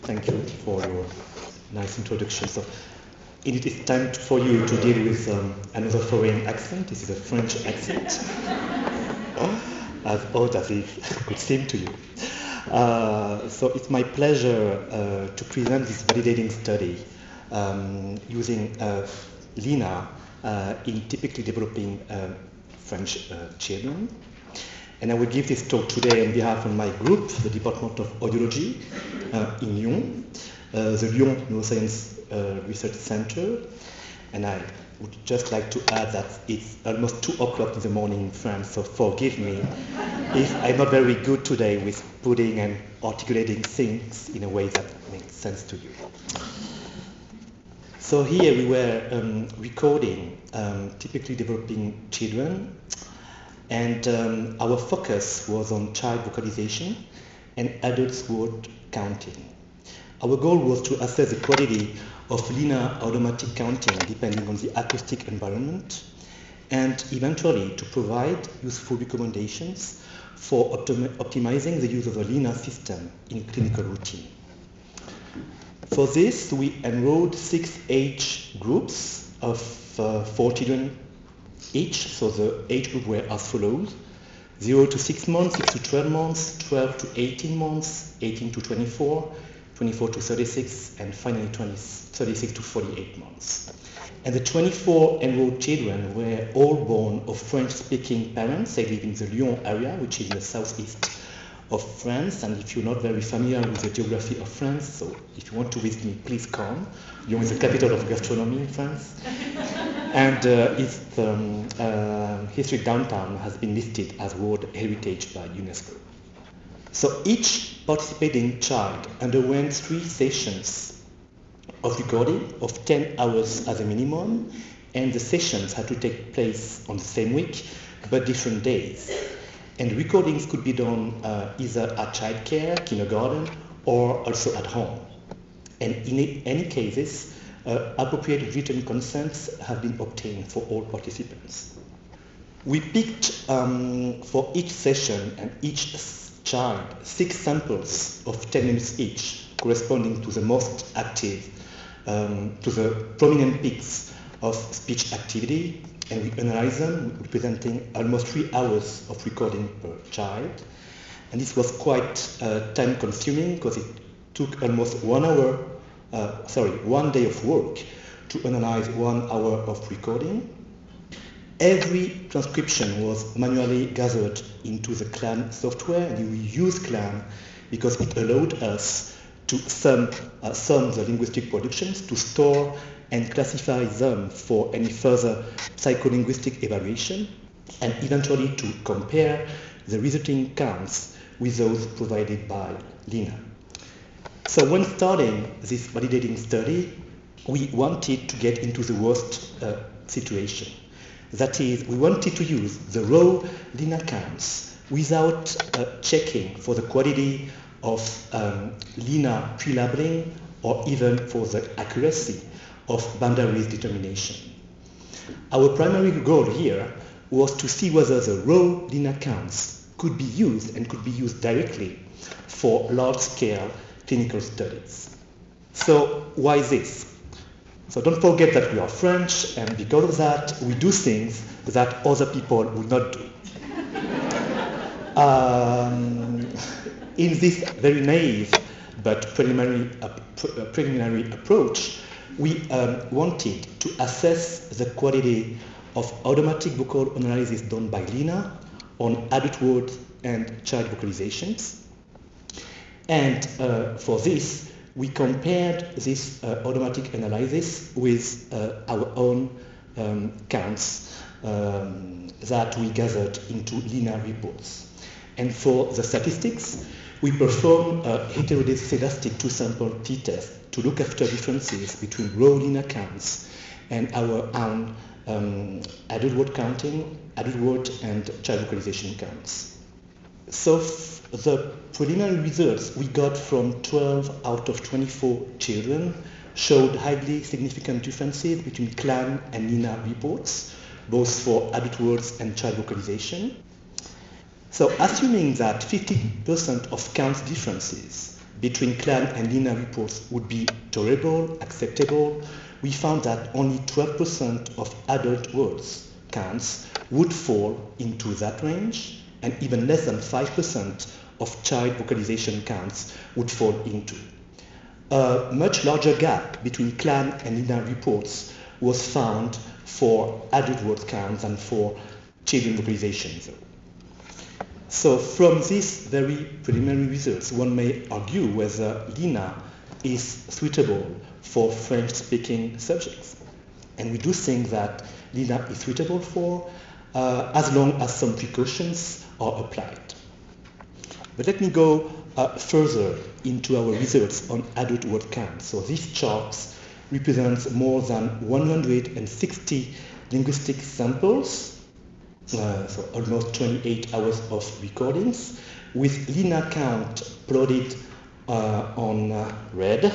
Thank you for your nice introduction. So, it is time for you to deal with another foreign accent. This is a French accent, as odd as it could seem to you. So it's my pleasure to present this validating study using Lina in typically developing French children. And I will give this talk today on behalf of my group, the Department of Audiology in Lyon, the Lyon Neuroscience Research Center. And I would just like to add that it's almost 2 o'clock in the morning in France, so forgive me if I'm not very good today with putting and articulating things in a way that makes sense to you. So here we were recording typically developing children, and our focus was on child vocalization and adult word counting. Our goal was to assess the quality of linear automatic counting depending on the acoustic environment, and eventually to provide useful recommendations for optimizing the use of a linear system in clinical routine. For this, we enrolled 6 age groups of 4 children each. So the age group were as follows: 0 to 6 months, 6 to 12 months, 12 to 18 months, 18 to 24, 24 to 36, and finally 36 to 48 months. And the 24 enrolled children were all born of French-speaking parents. They live in the Lyon area, which is in the southeast of France. And if you're not very familiar with the geography of France, so if you want to visit me, please come. Lyon is the capital of gastronomy in France. And its historic downtown has been listed as World Heritage by UNESCO. So each participating child underwent 3 sessions of recording of 10 hours as a minimum, and the sessions had to take place on the same week, but different days. And recordings could be done either at childcare, kindergarten, or also at home. And in any cases, appropriate written consents have been obtained for all participants. We picked for each session and each child 6 samples of 10 minutes each, corresponding to the most active, to the prominent peaks of speech activity, and we analyzed them, representing almost 3 hours of recording per child. And this was quite time consuming because it took almost 1 day of work to analyze 1 hour of recording. Every transcription was manually gathered into the CLAN software, and we used CLAN because it allowed us to sum the linguistic productions, to store and classify them for any further psycholinguistic evaluation, and eventually to compare the resulting counts with those provided by Lina. So when starting this validating study, we wanted to get into the worst situation. That is, we wanted to use the raw Lina counts without checking for the quality of Lina pre-labeling or even for the accuracy of boundaries determination. Our primary goal here was to see whether the raw Lina counts could be used and could be used directly for large-scale clinical studies. So why this? So don't forget that we are French, and because of that, we do things that other people would not do. In this very naive but preliminary approach, we wanted to assess the quality of automatic vocal analysis done by Lina on adult words and child vocalizations. And for this, we compared this automatic analysis with our own counts that we gathered into Lina reports. And for the statistics, we performed a heterodiscedastic 2-sample t-test to look after differences between raw Lina counts and our own adult word counting, adult word and child vocalization counts. So the preliminary results we got from 12 out of 24 children showed highly significant differences between CLAN and Lina reports, both for adult words and child vocalization. So assuming that 50% of count differences between Clan and Lina reports would be tolerable, acceptable, we found that only 12% of adult words counts would fall into that range, and even less than 5% of child vocalization counts would fall into. A much larger gap between Clan and Lina reports was found for adult word counts than for children vocalization. So from these very preliminary results, one may argue whether Lina is suitable for French-speaking subjects. And we do think that Lina is suitable for as long as some precautions are applied. But let me go further into our results on adult word counts. So these charts represent more than 160 linguistic samples, so almost 28 hours of recordings, with Lina count plotted on red,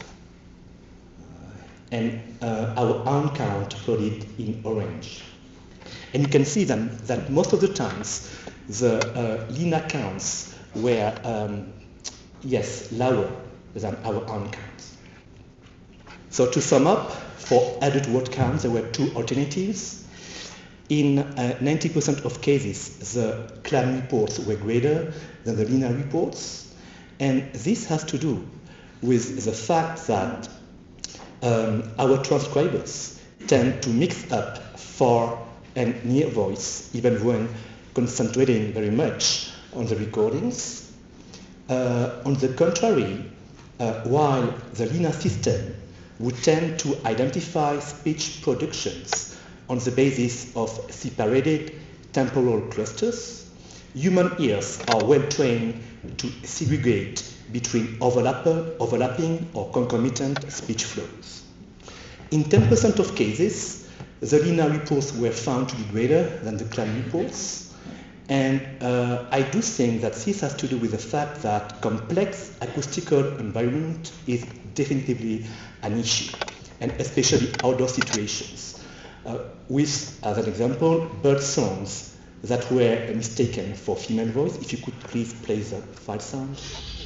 and our own count plotted in orange. And you can see that most of the times the Lina counts were, lower than our own counts. So to sum up, for adult word counts, there were two alternatives. In 90% of cases, the Clan reports were greater than the Lina reports. And this has to do with the fact that our transcribers tend to mix up far and near voice, even when concentrating very much on the recordings. On the contrary, while the Lina system would tend to identify speech productions on the basis of separated temporal clusters, human ears are well trained to segregate between overlapping or concomitant speech flows. In 10% of cases, the Lina reports were found to be greater than the Clan reports, and I do think that this has to do with the fact that complex acoustical environment is definitively an issue, and especially outdoor situations, with, as an example, bird songs that were mistaken for female voice. If you could please play the file sound.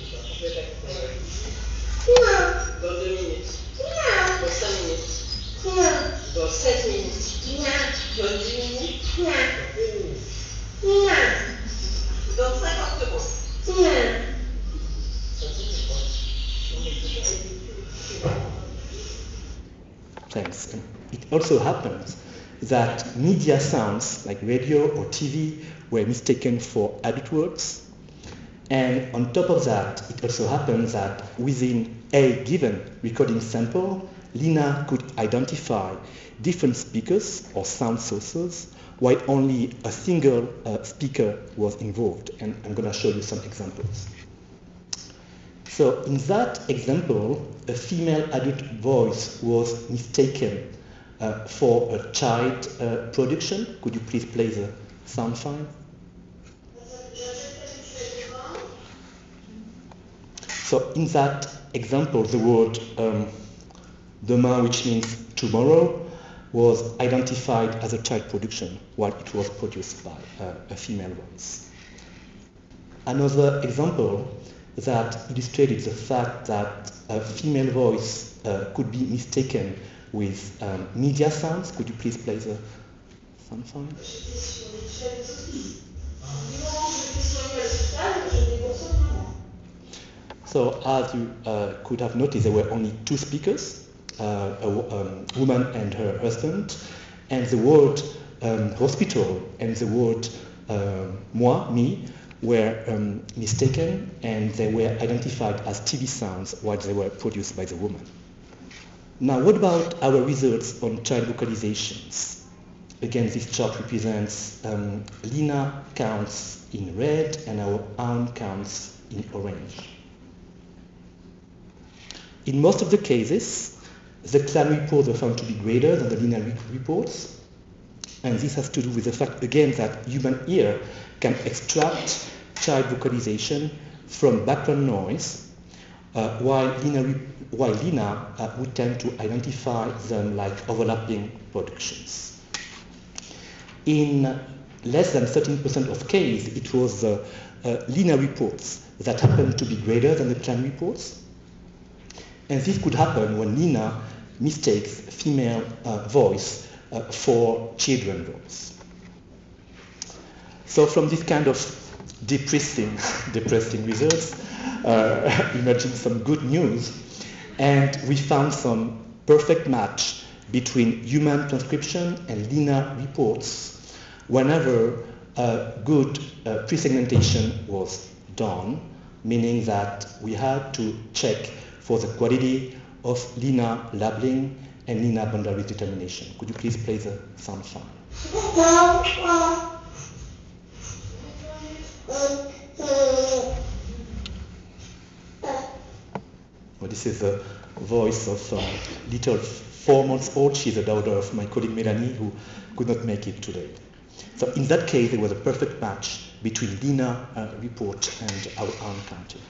Dans 2 minutes. Dans 5 minutes. Dans 7 minutes. Dans 10 minutes. Dans 50 secondes. Thanks. It also happens that media sounds like radio or TV were mistaken for adult words. And on top of that, it also happens that within a given recording sample, Lina could identify different speakers or sound sources, while only a single speaker was involved. And I'm going to show you some examples. So in that example, a female adult voice was mistaken for a child production. Could you please play the sound file? So in that example, the word demain, which means tomorrow, was identified as a child production while it was produced by a female voice. Another example that illustrated the fact that a female voice could be mistaken with media sounds. Could you please play the sound file? So as you could have noticed, there were only two speakers, a woman and her husband, and the word hospital and the word moi, me, were mistaken, and they were identified as TV sounds while they were produced by the woman. Now, what about our results on child vocalizations? Again, this chart represents Lina counts in red and our own counts in orange. In most of the cases, the Clan reports were found to be greater than the Lina reports, and this has to do with the fact, again, that human ear can extract child vocalization from background noise, while Lina would tend to identify them like overlapping productions. In less than 13% of cases, it was the Lina reports that happen to be greater than the Chan reports. And this could happen when Lina mistakes female voice for children voice. So from this kind of depressing results, emerging some good news, and we found some perfect match between human transcription and Lina reports whenever good pre-segmentation was done, meaning that we had to check for the quality of Lina labeling and Lina boundary determination. Could you please play the sound file? Well, this is the voice of a little 4-month-old. She's the daughter of my colleague Melanie, who could not make it today. So in that case, there was a perfect match between Lina report and our own counting.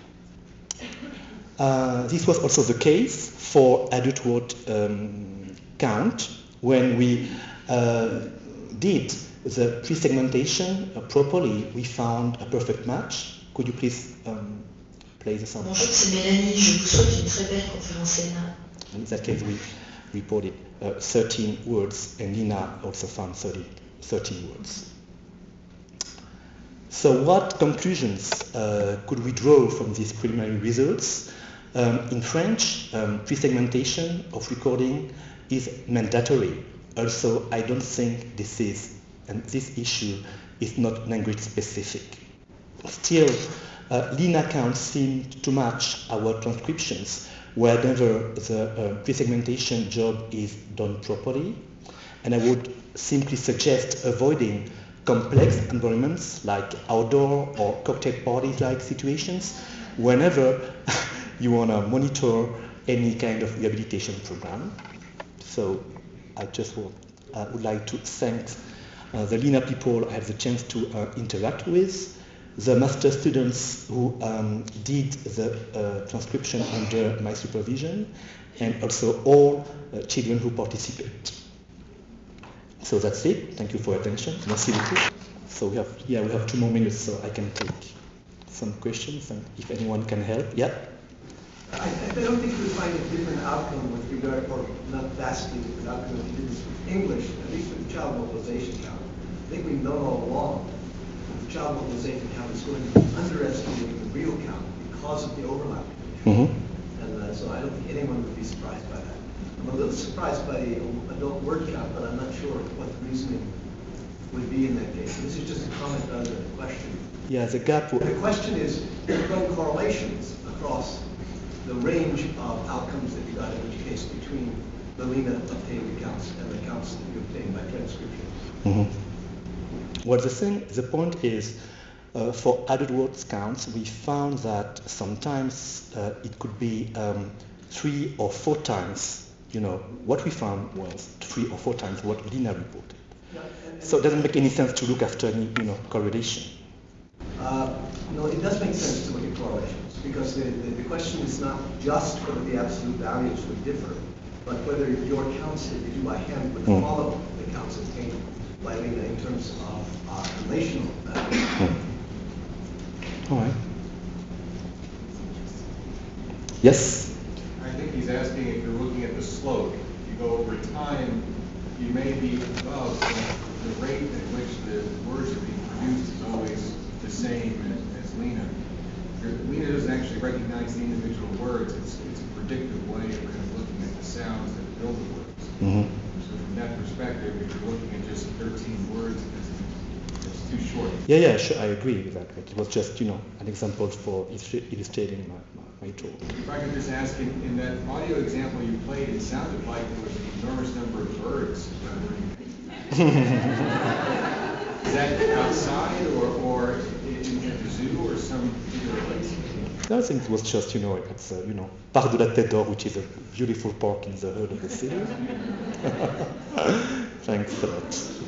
This was also the case for adult word count when we did the pre-segmentation properly. We found a perfect match. Could you please play the sound? Bonjour, c'est Mélanie. Je vous souhaite une très belle conférence ENA. In that case, we reported 13 words, and Lina also found 13 words. So what conclusions could we draw from these preliminary results? In French, pre-segmentation of recording is mandatory. Also, I don't think this issue is not language specific. Still, Lina counts seem to match our transcriptions whenever the pre-segmentation job is done properly. And I would simply suggest avoiding complex environments like outdoor or cocktail parties-like situations whenever you want to monitor any kind of rehabilitation program. So I just would like to thank the Lina people I had the chance to interact with, the master students who did the transcription under my supervision, and also all children who participate. So that's it. Thank you for your attention. Merci beaucoup. So we have 2 more minutes, so I can take some questions, and if anyone can help. Yeah. I don't think you would find a different outcome with regard, or not vastly different outcome if you did this with English, at least with the child mobilization count. I think we've known all along that the child mobilization count is going to be underestimating the real count because of the overlap. Mm-hmm. And so I don't think anyone would be surprised by that. I'm a little surprised by the adult word count, but I'm not sure what the reasoning would be in that case. This is just a comment rather than a question. Yeah, the gap. The question is, there are no correlations across the range of outcomes that you got in each case between the Lina obtained accounts and the accounts that you obtained by transcription. Mm-hmm. Well, the point is, for adult words counts, we found that sometimes it could be 3 or 4 times. What we found was 3 or 4 times what Lina reported. Yeah, so it doesn't make any sense to look after any, correlation. No, it does make sense to look at correlations because the question is not just whether the absolute values would differ, but whether your counts that you do by hand would follow the counts obtained by Lina in terms of relational values. All right. Yes? I think he's asking if you're looking at the slope. If you go over time, you may be above the rate at which the words are being produced is always the same as Lina. Lina doesn't actually recognize the individual words. It's a predictive way of kind of looking at the sounds that build the words. Mm-hmm. So from that perspective, if you're looking at just 13 words, it's too short. Yeah, sure, I agree with that. But it was just, an example for illustrating my talk. If I could just ask, in that audio example you played, it sounded like there was an enormous number of birds. Is that outside or in the zoo or some particular place? I think it was just, it's, Parc de la Tête d'Or, which is a beautiful park in the heart of the city. Thanks a lot.